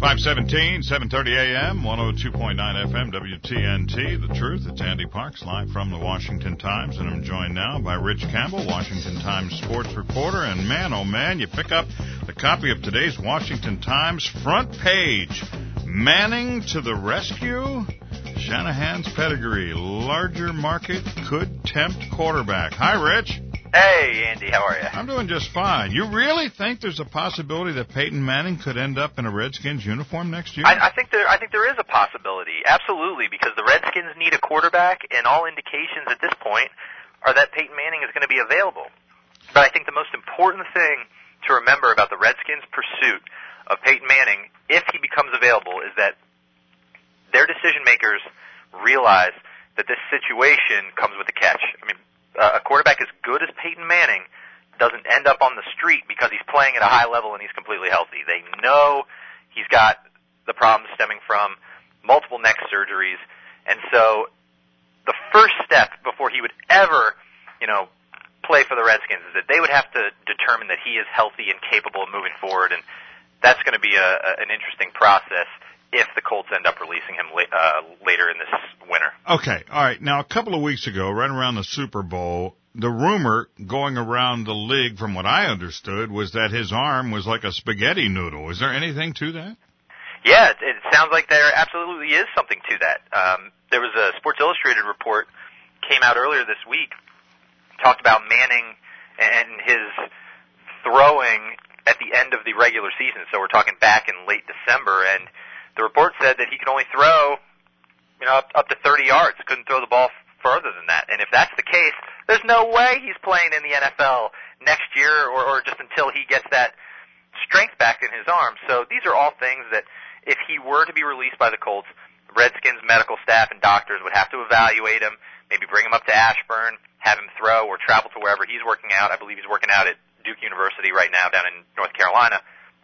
517, 7:30 a.m., 102.9 FM, WTNT, The Truth. It's Andy Parks, live from the Washington Times, and I'm joined now by Rich Campbell, Washington Times sports reporter. And man, oh man, you pick up the copy of today's Washington Times front page. Manning to the rescue? Shanahan's pedigree. Larger market could tempt quarterback. Hi, Rich. Hey, Andy, how are you? I'm doing just fine. You really think there's a possibility that Peyton Manning could end up in a Redskins uniform next year? I think there is a possibility, absolutely, because the Redskins need a quarterback, and all indications at this point are that Peyton Manning is going to be available. But I think the most important thing to remember about the Redskins' pursuit of Peyton Manning, if he becomes available, is that their decision makers realize that this situation comes with a catch. I mean, a quarterback as good as Peyton Manning doesn't end up on the street because he's playing at a high level and he's completely healthy. They know he's got the problems stemming from multiple neck surgeries, and so the first step before he would ever, play for the Redskins is that they would have to determine that he is healthy and capable of moving forward, and that's going to be an interesting process if the Colts end up releasing him later in this winter. Okay, all right. Now, a couple of weeks ago, right around the Super Bowl, the rumor going around the league, from what I understood, was that his arm was like a spaghetti noodle. Is there anything to that? Yeah, it sounds like there absolutely is something to that. There was a Sports Illustrated report came out earlier this week, talked about Manning and his throwing at the end of the regular season. So we're talking back in late December, and the report said that he could only throw, up to 30 yards. Couldn't throw the ball further than that. And if that's the case, there's no way he's playing in the NFL next year or just until he gets that strength back in his arm. So these are all things that if he were to be released by the Colts, Redskins medical staff and doctors would have to evaluate him, maybe bring him up to Ashburn, have him throw or travel to wherever he's working out. I believe he's working out at Duke University right now down in North Carolina.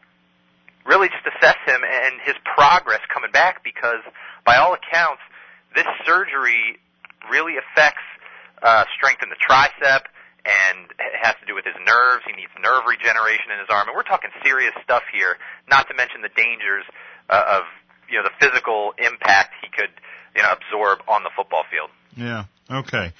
Really just assess him and his progress coming back, because by all accounts, this surgery really affects strength in the tricep, and it has to do with his nerves. He needs nerve regeneration in his arm, and we're talking serious stuff here, not to mention the dangers of the physical impact he could absorb on the football field. Yeah, okay.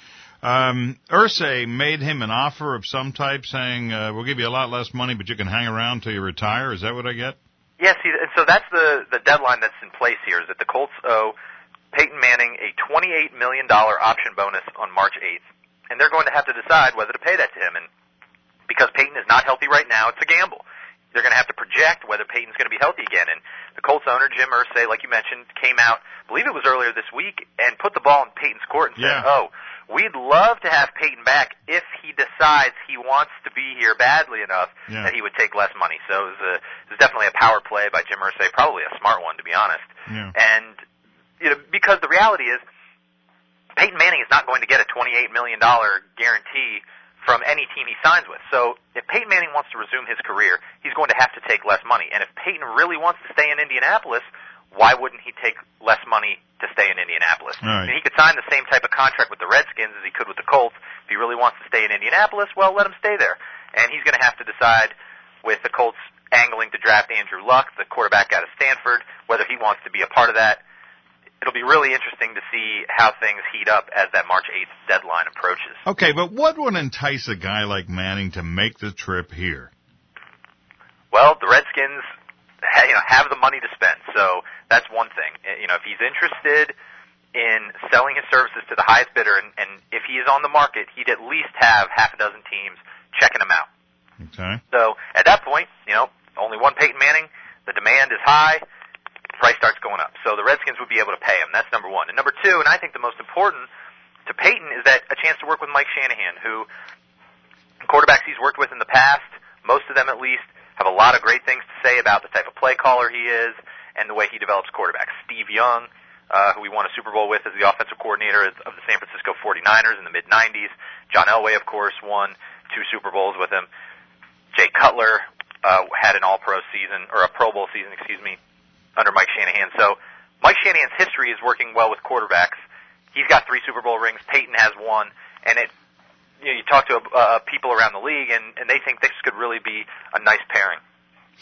Irsay made him an offer of some type, saying, we'll give you a lot less money, but you can hang around till you retire. Is that what I get? Yes, and so that's the deadline that's in place here, is that the Colts owe Peyton Manning a $28 million option bonus on March 8th, and they're going to have to decide whether to pay that to him. And because Peyton is not healthy right now, it's a gamble. They're going to have to project whether Peyton's going to be healthy again. And the Colts owner, Jim Irsay, like you mentioned, came out, I believe it was earlier this week, and put the ball in Peyton's court and said, we'd love to have Peyton back if he decides he wants to be here badly enough that he would take less money. So it was definitely a power play by Jim Irsay, probably a smart one, to be honest. Yeah. And because the reality is, Peyton Manning is not going to get a $28 million guarantee from any team he signs with. So if Peyton Manning wants to resume his career, he's going to have to take less money. And if Peyton really wants to stay in Indianapolis, why wouldn't he take less money to stay in Indianapolis? Right. And he could sign the same type of contract with the Redskins as he could with the Colts. If he really wants to stay in Indianapolis, well, let him stay there. And he's going to have to decide, with the Colts angling to draft Andrew Luck, the quarterback out of Stanford, whether he wants to be a part of that. It'll be really interesting to see how things heat up as that March 8th deadline approaches. Okay, but what would entice a guy like Manning to make the trip here? Well, the Redskins have the money to spend, so that's one thing. If he's interested in selling his services to the highest bidder, and if he is on the market, he'd at least have half a dozen teams checking him out. Okay. So at that point, only one Peyton Manning, the demand is high, price starts going up. So the Redskins would be able to pay him. That's number one. And number two, and I think the most important to Peyton, is that a chance to work with Mike Shanahan, who quarterbacks he's worked with in the past, most of them at least, have a lot of great things to say about the type of play caller he is and the way he develops quarterbacks. Steve Young, who we won a Super Bowl with as the offensive coordinator of the San Francisco 49ers in the mid-'90s. John Elway, of course, won 2 Super Bowls with him. Jay Cutler had an all-pro season, or a Pro Bowl season, under Mike Shanahan. So Mike Shanahan's history is working well with quarterbacks. He's got 3 Super Bowl rings. Peyton has 1. And you talk to people around the league, and they think this could really be a nice pairing.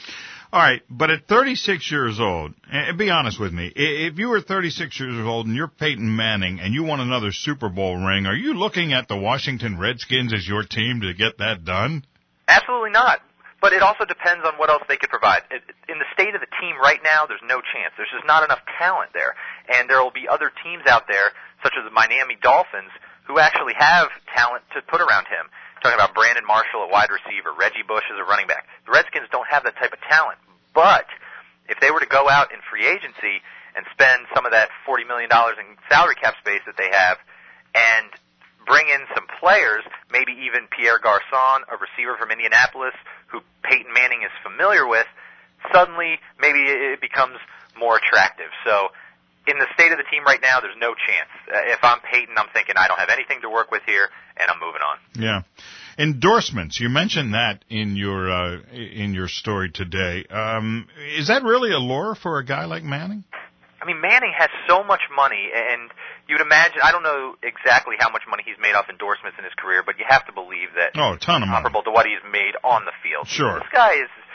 All right, but at 36 years old, and be honest with me, if you were 36 years old and you're Peyton Manning and you want another Super Bowl ring, are you looking at the Washington Redskins as your team to get that done? Absolutely not. But it also depends on what else they could provide. In the state of the team right now, there's no chance. There's just not enough talent there. And there will be other teams out there, such as the Miami Dolphins, who actually have talent to put around him. Talking about Brandon Marshall at wide receiver, Reggie Bush as a running back. The Redskins don't have that type of talent. But if they were to go out in free agency and spend some of that $40 million in salary cap space that they have and bring in some players, maybe even Pierre Garçon, a receiver from Indianapolis who Peyton Manning is familiar with, suddenly maybe it becomes more attractive. So in the state of the team right now, there's no chance. If I'm Peyton, I'm thinking I don't have anything to work with here, and I'm moving on. Yeah. Endorsements. You mentioned that in your story today. Is that really a lure for a guy like Manning? I mean, Manning has so much money, and you'd imagine, I don't know exactly how much money he's made off endorsements in his career, but you have to believe that a ton of money, comparable to what he's made on the field. Sure. This guy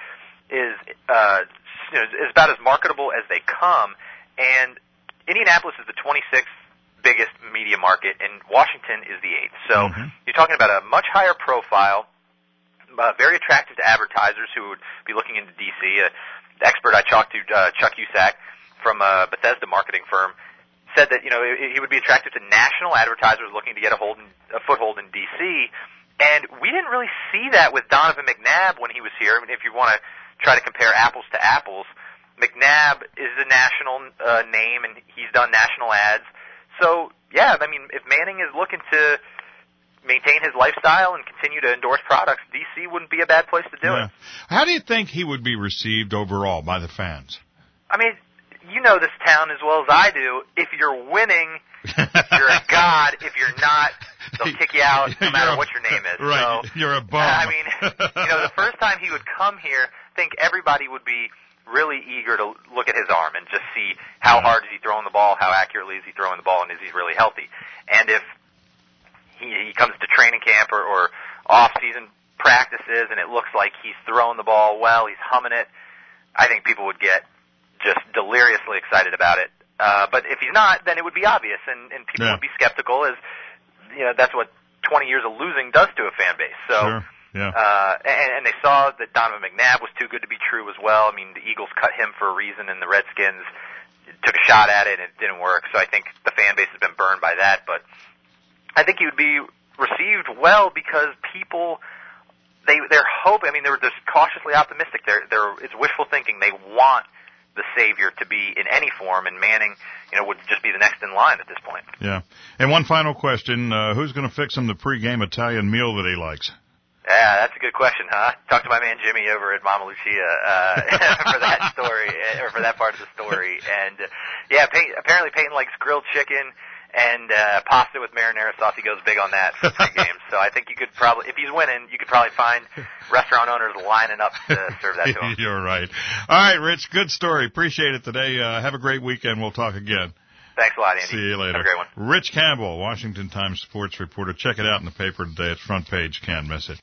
is about as marketable as they come, and Indianapolis is the 26th biggest media market, and Washington is the 8th. So you're talking about a much higher profile, very attractive to advertisers who would be looking into D.C. The expert I talked to, Chuck Usack from a Bethesda marketing firm, said that he would be attractive to national advertisers looking to get a foothold in D.C. And we didn't really see that with Donovan McNabb when he was here. I mean, if you want to try to compare apples to apples, McNabb is a national name, and he's done national ads. So, yeah, I mean, if Manning is looking to maintain his lifestyle and continue to endorse products, D.C. wouldn't be a bad place to do it. How do you think he would be received overall by the fans? I mean, you know this town as well as I do. If you're winning, you're a god. If you're not, they'll kick you out no matter what your name is. Right, so, you're a bum. I mean, the first time he would come here, I think everybody would be really eager to look at his arm and just see how hard is he throwing the ball, how accurately is he throwing the ball, and is he really healthy. And if he comes to training camp or off-season practices and it looks like he's throwing the ball well, he's humming it, I think people would get just deliriously excited about it. But if he's not, then it would be obvious, and people would be skeptical, as that's what 20 years of losing does to a fan base. So. Sure. Yeah. And they saw that Donovan McNabb was too good to be true as well. I mean, the Eagles cut him for a reason, and the Redskins took a shot at it, and it didn't work. So I think the fan base has been burned by that. But I think he would be received well because people, they're hoping. I mean, they're just cautiously optimistic. It's wishful thinking. They want the savior to be in any form, and Manning, would just be the next in line at this point. Yeah. And one final question: who's going to fix him the pregame Italian meal that he likes? Yeah, that's a good question, huh? Talked to my man Jimmy over at Mama Lucia for that story, or for that part of the story. And apparently Peyton likes grilled chicken and pasta with marinara sauce. He goes big on that for pregame. So I think you could probably, if he's winning, you could probably find restaurant owners lining up to serve that to him. You're right. All right, Rich, good story. Appreciate it today. Have a great weekend. We'll talk again. Thanks a lot, Andy. See you later. Have a great one. Rich Campbell, Washington Times sports reporter. Check it out in the paper today. It's front page. Can't miss it.